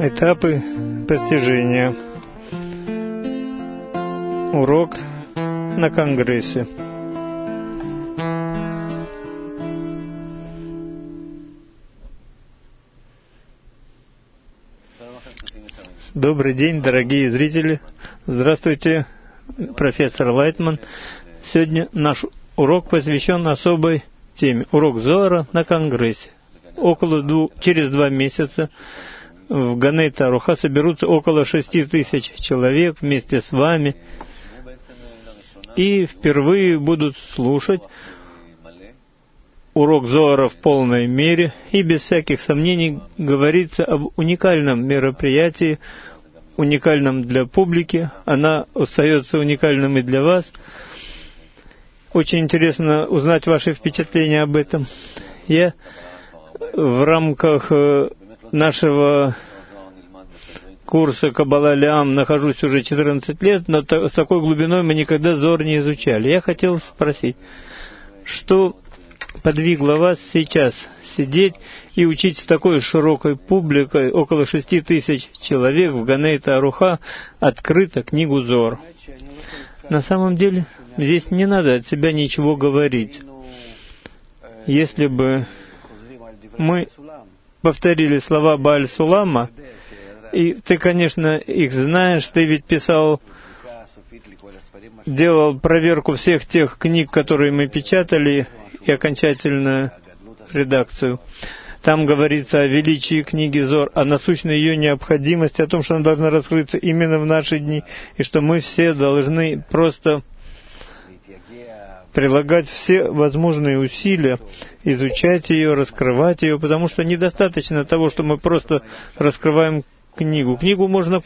Этапы постижения. Урок на Конгрессе. Добрый день, дорогие зрители. Здравствуйте, профессор Лайтман. Сегодня наш урок посвящен особой теме. Урок Зоара на Конгрессе. Через 2 месяца в Ганей-Таруха соберутся около 6000 человек вместе с вами и впервые будут слушать урок Зоара в полной мере, и без всяких сомнений говорится об уникальном мероприятии, уникальном для публики. Она остается уникальным и для вас. Очень интересно узнать ваши впечатления об этом. Я в рамках нашего курса Каббала Леам нахожусь уже 14 лет, но с такой глубиной мы никогда Зоар не изучали. Я хотел спросить, что подвигло вас сейчас сидеть и учить с такой широкой публикой, около 6000 человек в Ганей-Таруха, открыто книгу Зоар? На самом деле, здесь не надо от себя ничего говорить. Если бы мы повторили слова Бааль-Сулама, и ты, конечно, их знаешь, ты ведь делал проверку всех тех книг, которые мы печатали, и окончательную редакцию. Там говорится о величии книги Зоар, о насущной ее необходимости, о том, что она должна раскрыться именно в наши дни, и что мы все должны просто прилагать все возможные усилия, изучать ее, раскрывать ее, потому что недостаточно того, что мы просто раскрываем книгу. Книгу можно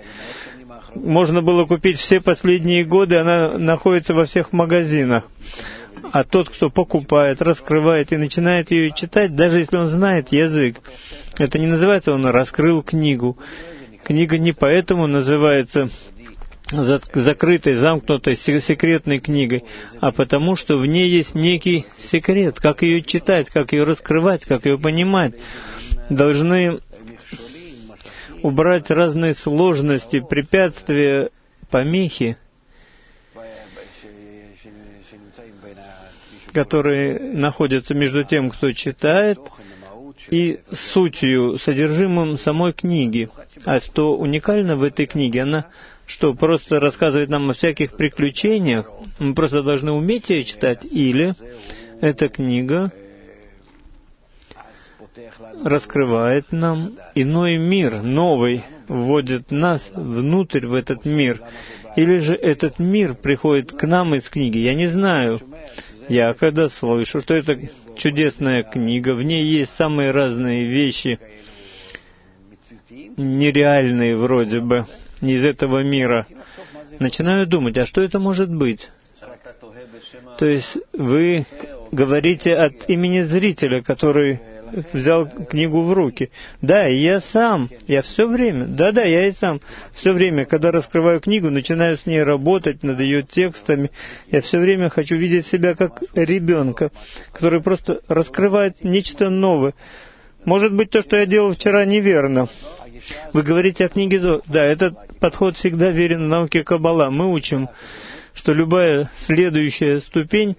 было купить все последние годы, она находится во всех магазинах. А тот, кто покупает, раскрывает и начинает ее читать, даже если он знает язык, это не называется, он раскрыл книгу. Книга не поэтому называется закрытой, замкнутой, секретной книгой, а потому что в ней есть некий секрет, как ее читать, как ее раскрывать, как ее понимать. Должны убрать разные сложности, препятствия, помехи, которые находятся между тем, кто читает, и сутью, содержимым самой книги. А что уникально в этой книге, она что, просто рассказывает нам о всяких приключениях? Мы просто должны уметь ее читать? Или эта книга раскрывает нам иной мир, новый, вводит нас внутрь в этот мир? Или же этот мир приходит к нам из книги? Я не знаю. Я когда слышу, что это чудесная книга, в ней есть самые разные вещи, нереальные вроде бы, не из этого мира, начинаю думать, а что это может быть? То есть вы говорите от имени зрителя, который взял книгу в руки. Да, и я сам, я все время, я и сам, все время, когда раскрываю книгу, начинаю с ней работать над ее текстами, я все время хочу видеть себя как ребенка, который просто раскрывает нечто новое. Может быть, то, что я делал вчера, неверно. Вы говорите о книге Зоар. Да, этот подход всегда верен в науке Каббала. Мы учим, что любая следующая ступень,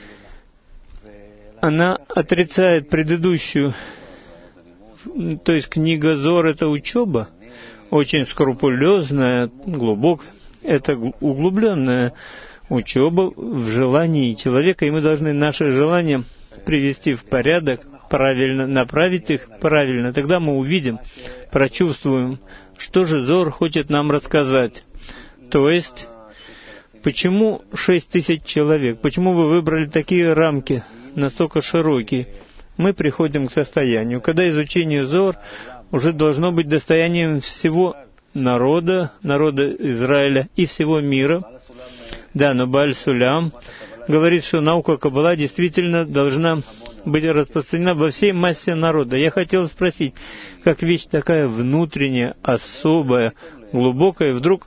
она отрицает предыдущую. То есть книга Зоар — это учеба, очень скрупулезная, глубокая, это углубленная учеба в желании человека, и мы должны наши желания привести в порядок, правильно направить их правильно. Тогда мы увидим, прочувствуем, что же Зоар хочет нам рассказать. То есть, почему 6000 человек? Почему вы выбрали такие рамки, настолько широкие? Мы приходим к состоянию, когда изучение Зоар уже должно быть достоянием всего народа Израиля и всего мира. Да, но Бааль-Сулам говорит, что наука Каббала действительно должна быть распространена во всей массе народа. Я хотел спросить, как вещь такая внутренняя, особая, глубокая, вдруг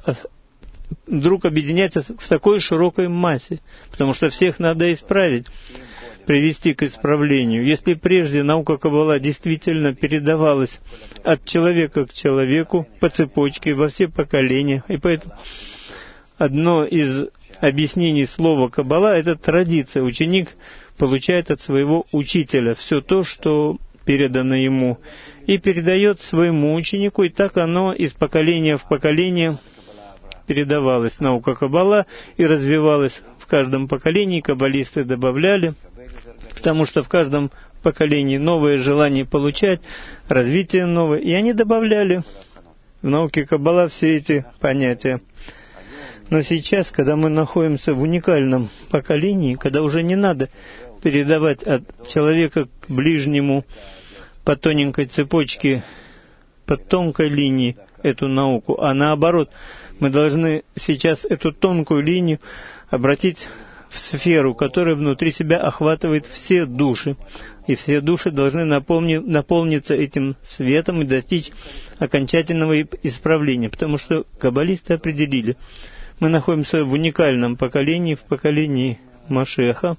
объединяется в такой широкой массе, потому что всех надо исправить. привести к исправлению. Если прежде наука Каббала действительно передавалась от человека к человеку по цепочке во все поколения, и поэтому одно из объяснений слова Каббала — это традиция. Ученик получает от своего учителя все то, что передано ему, и передает своему ученику, и так оно из поколения в поколение передавалось. Наука Каббала и развивалась в каждом поколении, каббалисты добавляли, потому что в каждом поколении новое желание получать, развитие новое, и они добавляли в науке Каббала все эти понятия. Но сейчас, когда мы находимся в уникальном поколении, когда уже не надо передавать от человека к ближнему по тоненькой цепочке, по тонкой линии эту науку, а наоборот, мы должны сейчас эту тонкую линию обратить в сферу, которая внутри себя охватывает все души. И все души должны наполниться этим светом и достичь окончательного исправления. Потому что каббалисты определили, мы находимся в уникальном поколении, в поколении Машеха.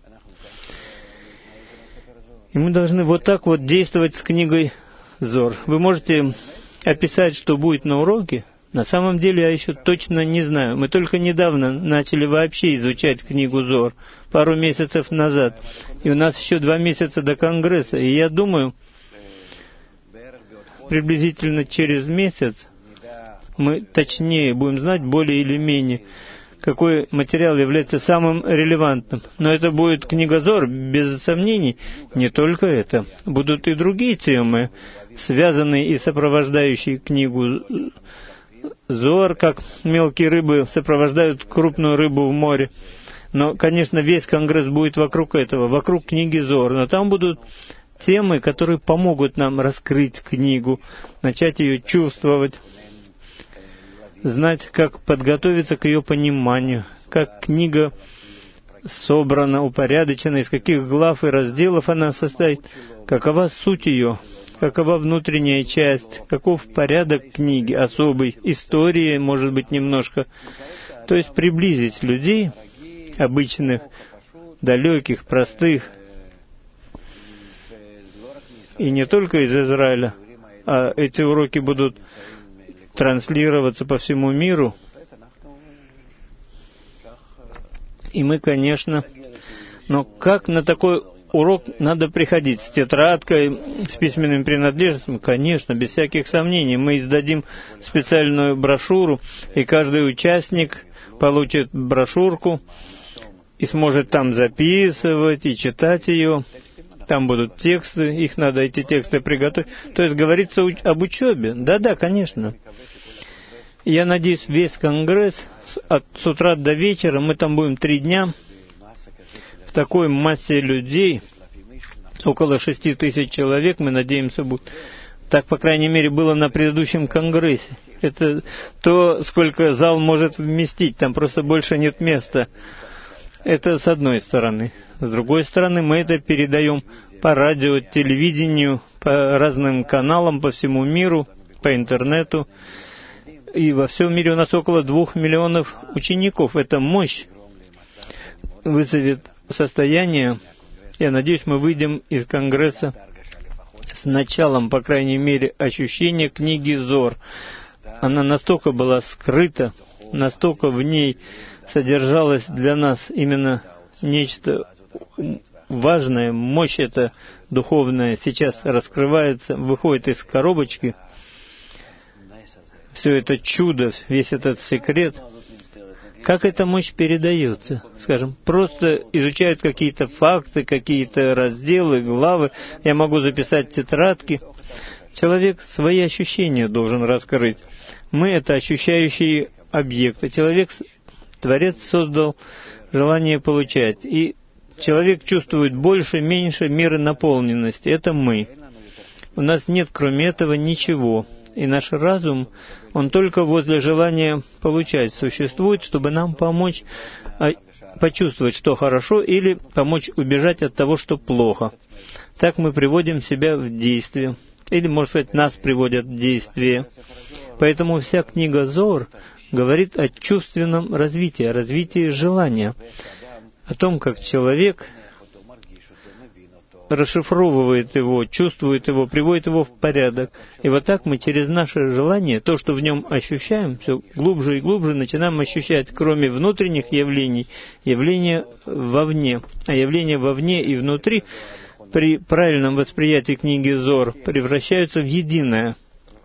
И мы должны вот так вот действовать с книгой Зор. Вы можете описать, что будет на уроке. На самом деле я еще точно не знаю. Мы только недавно начали вообще изучать книгу Зор, пару месяцев назад. И у нас еще 2 месяца до Конгресса. И я думаю, приблизительно через месяц мы точнее будем знать более или менее, какой материал является самым релевантным. Но это будет книга Зор, без сомнений. Не только это. Будут и другие темы, связанные и сопровождающие книгу Зор, как мелкие рыбы сопровождают крупную рыбу в море. Но, конечно, весь Конгресс будет вокруг этого, вокруг книги Зор. Но там будут темы, которые помогут нам раскрыть книгу, начать ее чувствовать, знать, как подготовиться к ее пониманию, как книга собрана, упорядочена, из каких глав и разделов она состоит, какова суть ее, какова внутренняя часть, каков порядок книги, особый, истории, может быть, немножко. То есть приблизить людей, обычных, далеких, простых, и не только из Израиля, а эти уроки будут транслироваться по всему миру. И мы, конечно, но как на такой урок надо приходить? С тетрадкой, с письменными принадлежностями? Конечно, без всяких сомнений. Мы издадим специальную брошюру, и каждый участник получит брошюрку и сможет там записывать и читать ее. Там будут тексты, их надо, эти тексты приготовить. То есть говорится об учебе. Да-да, конечно. Я надеюсь, весь Конгресс с утра до вечера, мы там будем 3 дня, в такой массе людей, около 6 тысяч человек, мы надеемся, будет. Так, по крайней мере, было на предыдущем Конгрессе. Это то, сколько зал может вместить, там просто больше нет места. Это с одной стороны. С другой стороны, мы это передаем по радио, телевидению, по разным каналам, по всему миру, по интернету. И во всем мире у нас около 2 миллионов учеников. Эта мощь вызовет состояние. Я надеюсь, мы выйдем из Конгресса с началом, по крайней мере, ощущения книги Зор. Она настолько была скрыта, настолько в ней содержалось для нас именно нечто важное, мощь эта духовная сейчас раскрывается, выходит из коробочки. Все это чудо, весь этот секрет. Как эта мощь передается? Скажем, просто изучают какие-то факты, какие-то разделы, главы. Я могу записать тетрадки. Человек свои ощущения должен раскрыть. Мы — это ощущающие объекты. Творец создал желание получать. И человек чувствует больше, меньше меры наполненности. Это мы. У нас нет, кроме этого, ничего. И наш разум, он только возле желания получать существует, чтобы нам помочь почувствовать, что хорошо, или помочь убежать от того, что плохо. Так мы приводим себя в действие. Или, можно сказать, нас приводят в действие. Поэтому вся книга Зор говорит о чувственном развитии, о развитии желания, о том, как человек расшифровывает его, чувствует его, приводит его в порядок. И вот так мы через наше желание, то, что в нем ощущаем, все глубже и глубже начинаем ощущать, кроме внутренних явлений, явления вовне. А явления вовне и внутри при правильном восприятии книги Зор превращаются в единое.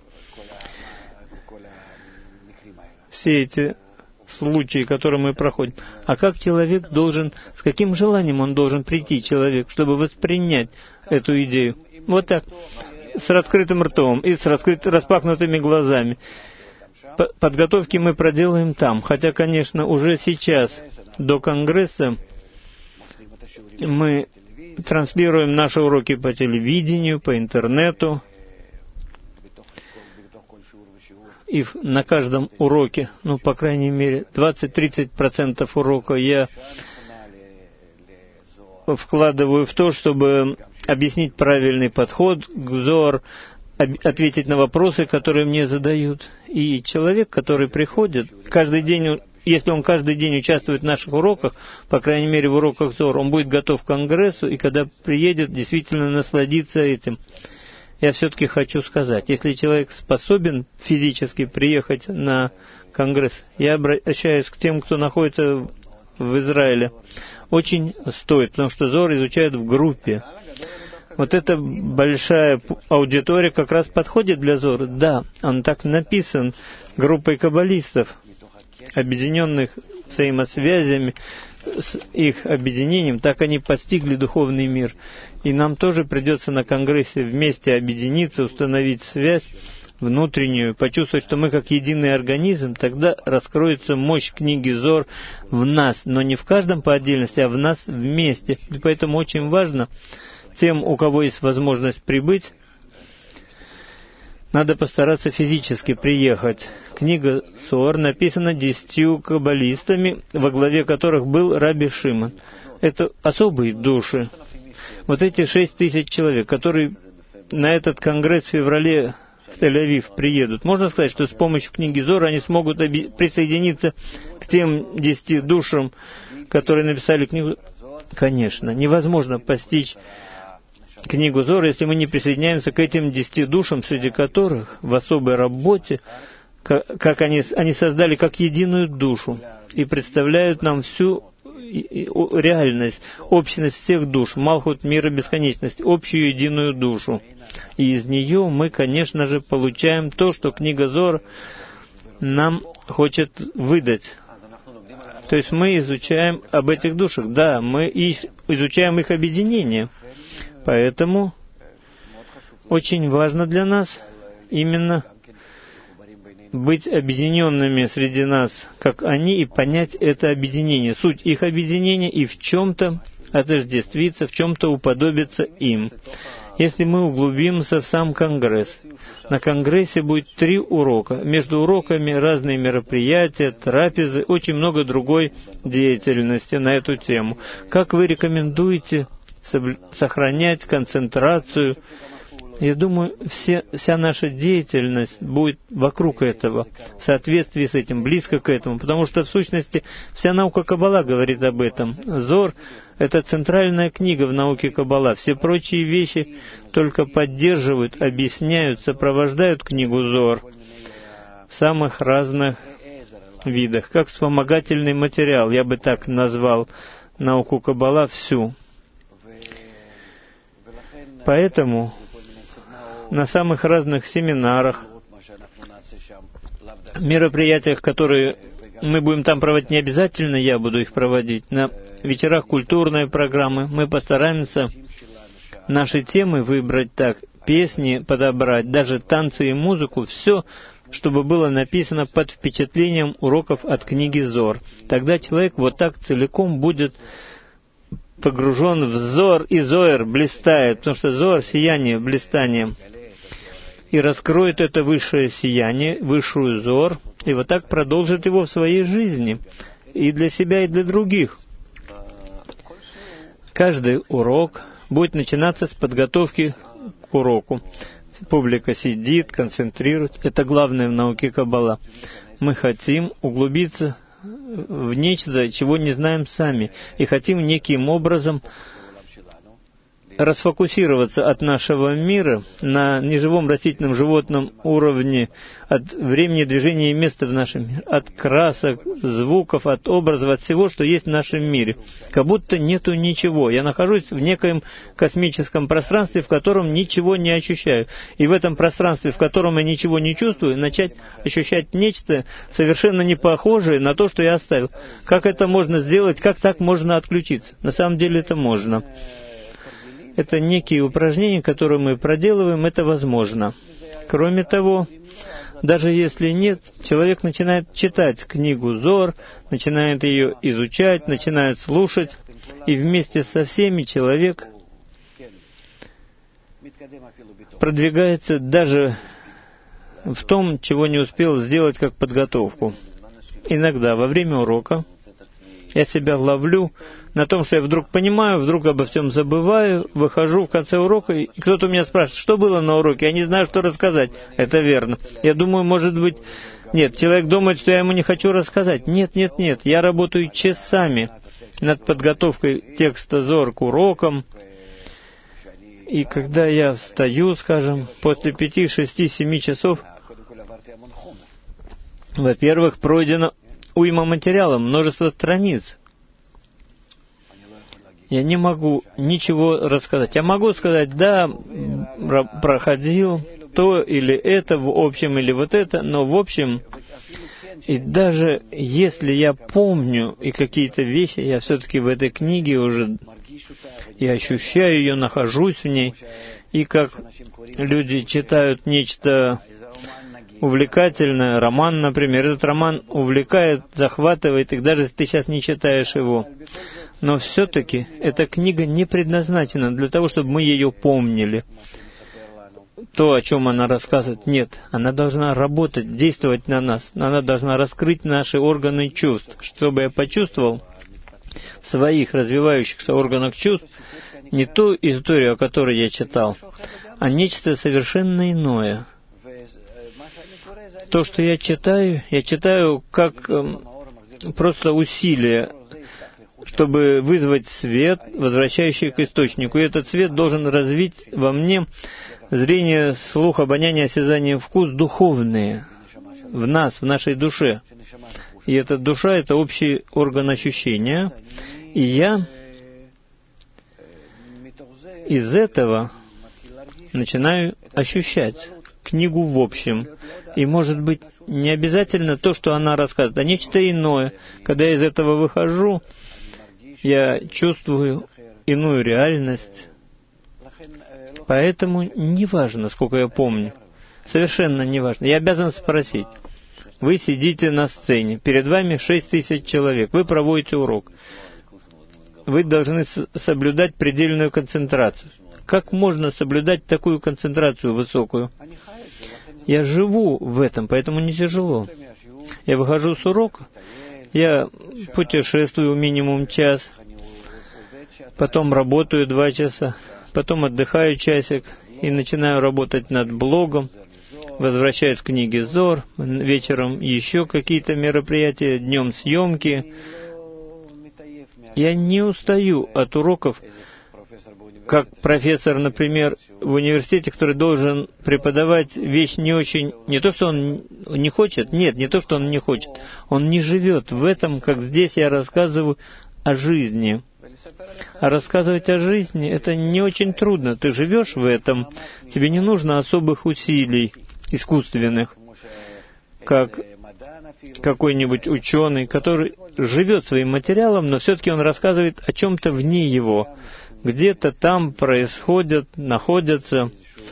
Все эти случаи, которые мы проходим. А как человек должен, с каким желанием он должен прийти, человек, чтобы воспринять эту идею? Вот так, с раскрытым ртом и с распахнутыми глазами. Подготовки мы проделаем там. Хотя, конечно, уже сейчас, до Конгресса, мы транслируем наши уроки по телевидению, по интернету. И на каждом уроке, ну, по крайней мере, 20-30% урока я вкладываю в то, чтобы объяснить правильный подход к Зор, ответить на вопросы, которые мне задают. И человек, который приходит, каждый день, если он каждый день участвует в наших уроках, по крайней мере в уроках Зор, он будет готов к Конгрессу, и когда приедет, действительно насладиться этим. Я все-таки хочу сказать, если человек способен физически приехать на Конгресс, я обращаюсь к тем, кто находится в Израиле, очень стоит, потому что Зор изучают в группе. Вот эта большая аудитория как раз подходит для Зора. Да, он так написан группой каббалистов, объединенных взаимосвязями, с их объединением, так они постигли духовный мир. И нам тоже придется на Конгрессе вместе объединиться, установить связь внутреннюю, почувствовать, что мы как единый организм, тогда раскроется мощь книги Зор в нас, но не в каждом по отдельности, а в нас вместе. И поэтому очень важно тем, у кого есть возможность прибыть, надо постараться физически приехать. Книга Зор написана 10 каббалистами, во главе которых был Раби Шимон. Это особые души. Вот эти 6000 человек, которые на этот конгресс в феврале в Тель-Авив приедут, можно сказать, что с помощью книги Зор они смогут присоединиться к тем 10 душам, которые написали книгу? Конечно, невозможно постичь книгу Зор, если мы не присоединяемся к этим 10 душам, среди которых в особой работе, как они создали как единую душу и представляют нам всю реальность, общность всех душ, Малхут мира бесконечность, общую единую душу. И из нее мы, конечно же, получаем то, что книга Зор нам хочет выдать. То есть мы изучаем об этих душах, да, мы изучаем их объединение. Поэтому очень важно для нас именно быть объединенными среди нас, как они, и понять это объединение, суть их объединения, и в чем-то отождествиться, в чем-то уподобиться им. Если мы углубимся в сам Конгресс, на Конгрессе будет 3 урока. Между уроками разные мероприятия, трапезы, очень много другой деятельности на эту тему. Как вы рекомендуете сохранять концентрацию? Я думаю, вся наша деятельность будет вокруг этого, в соответствии с этим, близко к этому, потому что, в сущности, вся наука Каббала говорит об этом. Зор — это центральная книга в науке Каббала. Все прочие вещи только поддерживают, объясняют, сопровождают книгу Зор в самых разных видах, как вспомогательный материал, я бы так назвал науку Каббала всю. Поэтому на самых разных семинарах, мероприятиях, которые мы будем там проводить, не обязательно я буду их проводить, на вечерах культурной программы, мы постараемся наши темы выбрать так, песни подобрать, даже танцы и музыку, все, чтобы было написано под впечатлением уроков от книги Зор. Тогда человек вот так целиком будет погружен в Зор, и Зоэр блистает, потому что Зор — сияние, блистание. И раскроет это высшее сияние, высшую Зор, и вот так продолжит его в своей жизни, и для себя, и для других. Каждый урок будет начинаться с подготовки к уроку. Публика сидит, концентрируется. Это главное в науке Каббала. Мы хотим углубиться в нечто, чего не знаем сами, и хотим неким образом расфокусироваться от нашего мира на неживом растительном животном уровне, от времени движения и места в нашем мире, от красок, звуков, от образов, от всего, что есть в нашем мире. Как будто нету ничего. Я нахожусь в некоем космическом пространстве, в котором ничего не ощущаю. И в этом пространстве, в котором я ничего не чувствую, начать ощущать нечто совершенно не похожее на то, что я оставил. Как это можно сделать? Как так можно отключиться? На самом деле это можно. Это некие упражнения, которые мы проделываем, это возможно. Кроме того, даже если нет, человек начинает читать книгу Зоар, начинает ее изучать, начинает слушать, и вместе со всеми человек продвигается даже в том, чего не успел сделать как подготовку. Иногда во время урока я себя ловлю на том, что я вдруг понимаю, вдруг обо всем забываю, выхожу в конце урока, и кто-то у меня спрашивает, что было на уроке, я не знаю, что рассказать. Это верно. Я думаю, может быть... Нет, человек думает, что я ему не хочу рассказать. Нет, я работаю часами над подготовкой текста Зоар к урокам. И когда я встаю, скажем, после 5, 6, 7 часов, во-первых, пройдено уйма материала, множество страниц. Я не могу ничего рассказать. Я могу сказать, да, проходил то или это, в общем, или вот это, но в общем, и даже если я помню и какие-то вещи, я все-таки в этой книге уже и ощущаю ее, нахожусь в ней, и как люди читают нечто увлекательное, роман, например, этот роман увлекает, захватывает, и даже если ты сейчас не читаешь его, но все-таки эта книга не предназначена для того, чтобы мы ее помнили. То, о чем она рассказывает, нет. Она должна работать, действовать на нас. Она должна раскрыть наши органы чувств, чтобы я почувствовал в своих развивающихся органах чувств не ту историю, о которой я читал, а нечто совершенно иное. То, что я читаю как просто усилие, чтобы вызвать свет, возвращающий к источнику. И этот свет должен развить во мне зрение, слух, обоняние, осязание, вкус духовные в нас, в нашей душе. И эта душа — это общий орган ощущения. И я из этого начинаю ощущать книгу в общем. И, может быть, не обязательно то, что она рассказывает, а нечто иное. Когда я из этого выхожу, я чувствую иную реальность. Поэтому не важно, сколько я помню. Совершенно не важно. Я обязан спросить. Вы сидите на сцене, перед вами 6000 человек, вы проводите урок. Вы должны соблюдать предельную концентрацию. Как можно соблюдать такую концентрацию высокую? Я живу в этом, поэтому не тяжело. Я выхожу с урока, я путешествую минимум час, потом работаю 2 часа, потом отдыхаю часик и начинаю работать над блогом, возвращаюсь к книге Зоар, вечером еще какие-то мероприятия, днем съемки. Я не устаю от уроков, как профессор, например, в университете, который должен преподавать вещь не очень... Не то, что он не хочет, нет, не то, что он не хочет. Он не живет в этом, как здесь я рассказываю о жизни. А рассказывать о жизни — это не очень трудно. Ты живешь в этом, тебе не нужно особых усилий искусственных, как какой-нибудь ученый, который живет своим материалом, но все-таки он рассказывает о чем-то вне его. Где-то там происходят, находятся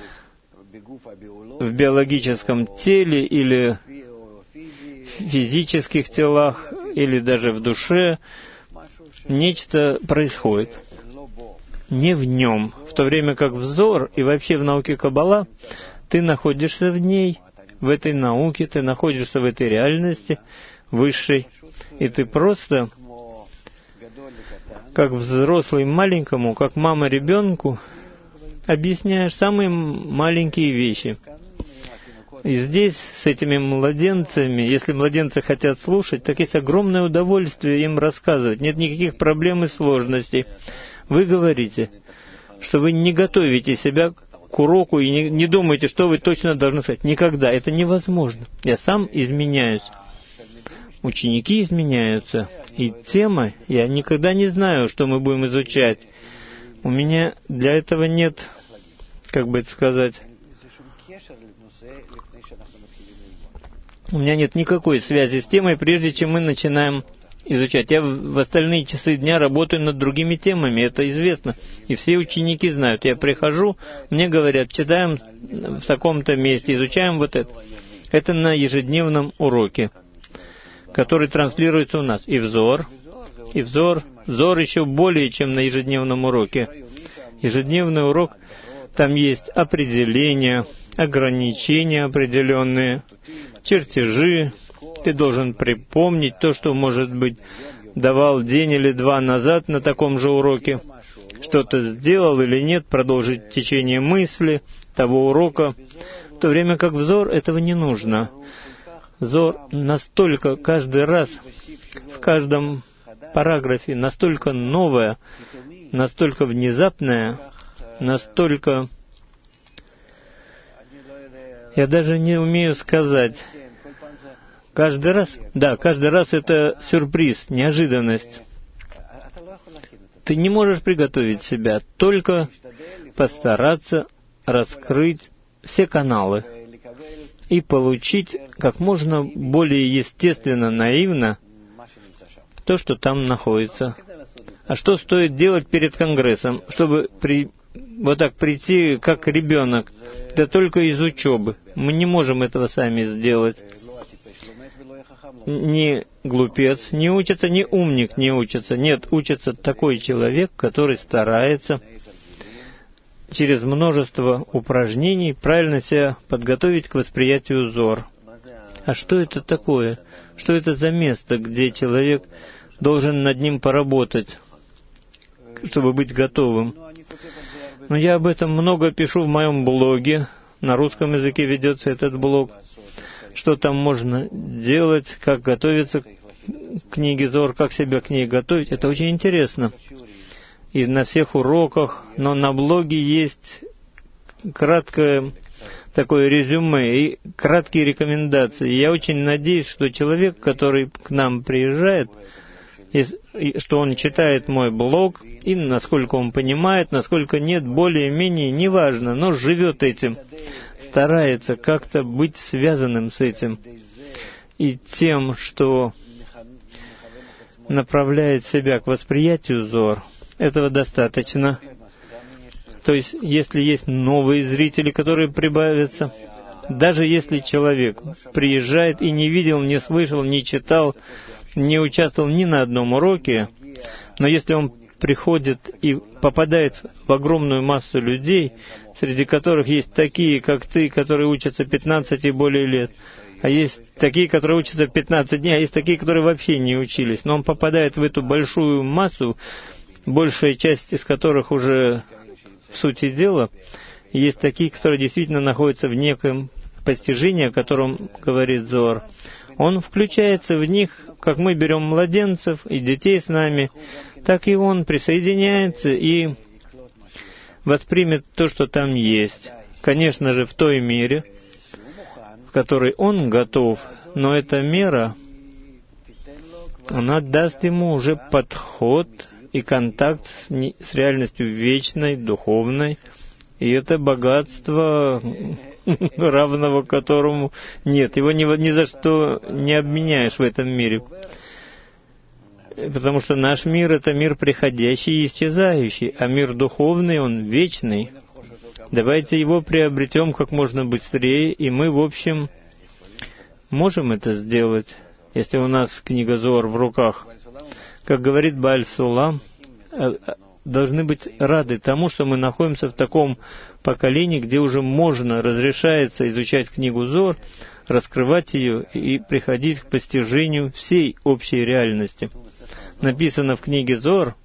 в биологическом теле или в физических телах, или даже в душе, нечто происходит. Не в нем. В то время как в Зоар и вообще в науке Каббала ты находишься в ней, в этой науке, ты находишься в этой реальности высшей, и ты просто, как взрослый маленькому, как мама ребенку, объясняешь самые маленькие вещи. И здесь, с этими младенцами, если младенцы хотят слушать, так есть огромное удовольствие им рассказывать. Нет никаких проблем и сложностей. Вы говорите, что вы не готовите себя к уроку и не думаете, что вы точно должны сказать. Никогда. Это невозможно. Я сам изменяюсь. Ученики изменяются. И тема, я никогда не знаю, что мы будем изучать. У меня для этого нет, как бы это сказать, у меня нет никакой связи с темой, прежде чем мы начинаем изучать. Я в остальные часы дня работаю над другими темами, это известно. И все ученики знают. Я прихожу, мне говорят, читаем в таком-то месте, изучаем вот это. Это на ежедневном уроке, который транслируется у нас. И взор еще более, чем на ежедневном уроке. Ежедневный урок, там есть определения, ограничения определенные, чертежи. Ты должен припомнить то, что, может быть, давал день или два назад на таком же уроке. Что-то сделал или нет, продолжить течение мысли того урока. В то время как взор этого не нужно. Взор настолько каждый раз, в каждом параграфе, настолько новое, настолько внезапное, настолько... Я даже не умею сказать. Каждый раз это сюрприз, неожиданность. Ты не можешь приготовить себя, только постараться раскрыть все каналы и получить как можно более естественно, наивно то, что там находится. А что стоит делать перед Конгрессом, чтобы вот так прийти, как ребенок, да только из учебы? Мы не можем этого сами сделать. Ни глупец не учится, ни умник не учится. Нет, учится такой человек, который старается через множество упражнений правильно себя подготовить к восприятию зор. А что это такое? Что это за место, где человек должен над ним поработать, чтобы быть готовым? Но я об этом много пишу в моем блоге. На русском языке ведется этот блог. Что там можно делать, как готовиться к книге Зор, как себя к ней готовить. Это очень интересно. И на всех уроках, но на блоге есть краткое такое резюме и краткие рекомендации. Я очень надеюсь, что человек, который к нам приезжает, что он читает мой блог, и насколько он понимает, насколько нет, более-менее, неважно, но живет этим, старается как-то быть связанным с этим и тем, что направляет себя к восприятию зор. Этого достаточно. То есть, если есть новые зрители, которые прибавятся, даже если человек приезжает и не видел, не слышал, не читал, не участвовал ни на одном уроке, но если он приходит и попадает в огромную массу людей, среди которых есть такие, как ты, которые учатся 15 и более лет, а есть такие, которые учатся 15 дней, а есть такие, которые вообще не учились, но он попадает в эту большую массу, большая часть из которых уже в сути дела, есть такие, которые действительно находятся в неком постижении, о котором говорит Зоар. Он включается в них, как мы берем младенцев и детей с нами, так и он присоединяется и воспримет то, что там есть. Конечно же, в той мере, в которой он готов, но эта мера, она даст ему уже подход и контакт с реальностью вечной, духовной, и это богатство, равного которому нет. Его ни за что не обменяешь в этом мире. Потому что наш мир — это мир приходящий и исчезающий, а мир духовный, он вечный. Давайте его приобретем как можно быстрее, и мы, в общем, можем это сделать, если у нас книга Зоар в руках. Как говорит Бааль Сулам, должны быть рады тому, что мы находимся в таком поколении, где уже можно, разрешается изучать книгу Зоар, раскрывать ее и приходить к постижению всей общей реальности. Написано в книге Зоар,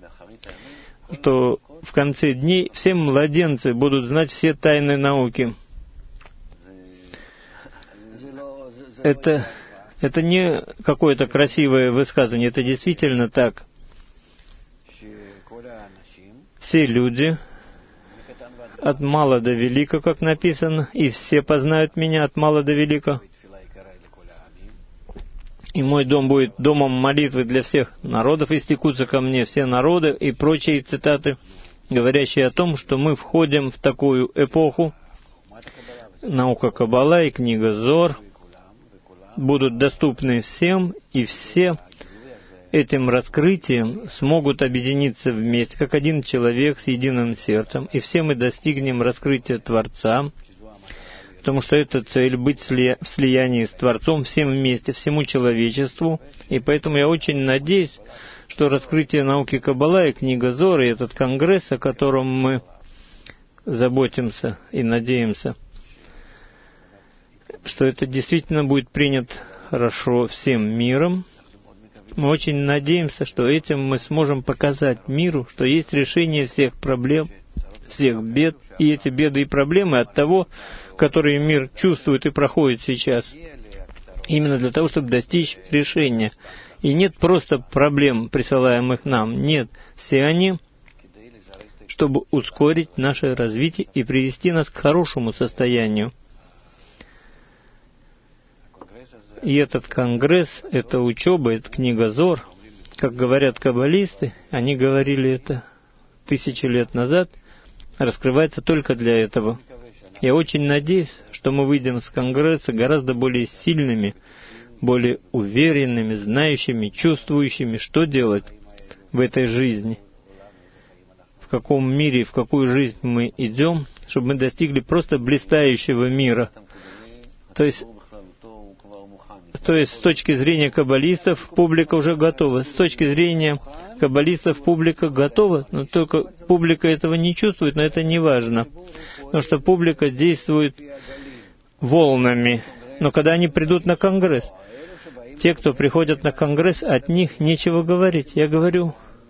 что в конце дней все младенцы будут знать все тайны науки. Это не какое-то красивое высказывание, это действительно так. Все люди от мала до велика, как написано, и все познают меня от мала до велика. И мой дом будет домом молитвы для всех народов, и стекутся ко мне все народы, и прочие цитаты, говорящие о том, что мы входим в такую эпоху. Наука Каббала и книга Зор будут доступны всем, и все этим раскрытием смогут объединиться вместе, как один человек с единым сердцем, и все мы достигнем раскрытия Творца, потому что это цель — быть в слиянии с Творцом всем вместе, всему человечеству, и поэтому я очень надеюсь, что раскрытие науки Каббала и книга Зор, и этот конгресс, о котором мы заботимся и надеемся, что это действительно будет принято хорошо всем миром. Мы очень надеемся, что этим мы сможем показать миру, что есть решение всех проблем, всех бед, и эти беды и проблемы от того, которые мир чувствует и проходит сейчас, именно для того, чтобы достичь решения. И нет просто проблем, присылаемых нам. Нет, все они, чтобы ускорить наше развитие и привести нас к хорошему состоянию. И этот конгресс, эта учеба, эта книга Зор, как говорят каббалисты, они говорили это 1000 лет назад, раскрывается только для этого. Я очень надеюсь, что мы выйдем с конгресса гораздо более сильными, более уверенными, знающими, чувствующими, что делать в этой жизни, в каком мире, в какую жизнь мы идем, чтобы мы достигли просто блистающего мира. То есть с точки зрения каббалистов публика уже готова. С точки зрения каббалистов публика готова, но только публика этого не чувствует, но это не важно. Потому что публика действует волнами. Но когда они придут на конгресс, те, кто приходят на конгресс, от них нечего говорить. Я говорю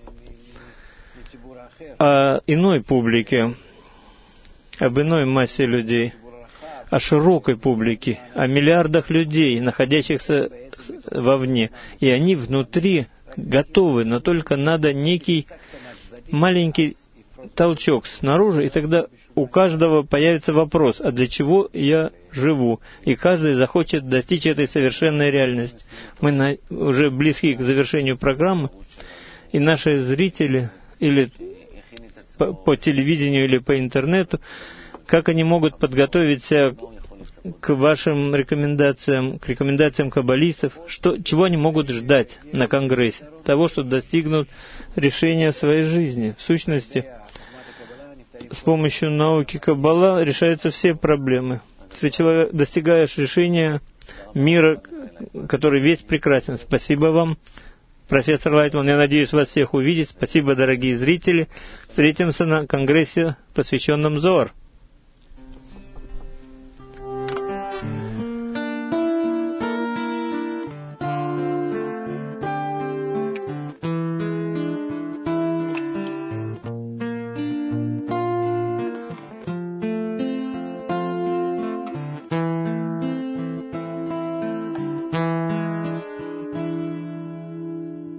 о иной публике, об иной массе людей, о широкой публике, о миллиардах людей, находящихся вовне. И они внутри готовы, но только надо некий маленький толчок снаружи, и тогда у каждого появится вопрос, а для чего я живу? И каждый захочет достичь этой совершенной реальности. Мы уже близки к завершению программы, и наши зрители, или по телевидению, или по интернету, как они могут подготовиться к вашим рекомендациям, к рекомендациям каббалистов, чего они могут ждать на конгрессе? Того, что достигнут решения своей жизни. В сущности, с помощью науки Каббала решаются все проблемы. Ты достигаешь решения мира, который весь прекрасен. Спасибо вам, профессор Лайтман. Я надеюсь вас всех увидеть. Спасибо, дорогие зрители. Встретимся на конгрессе, посвященном Зоар.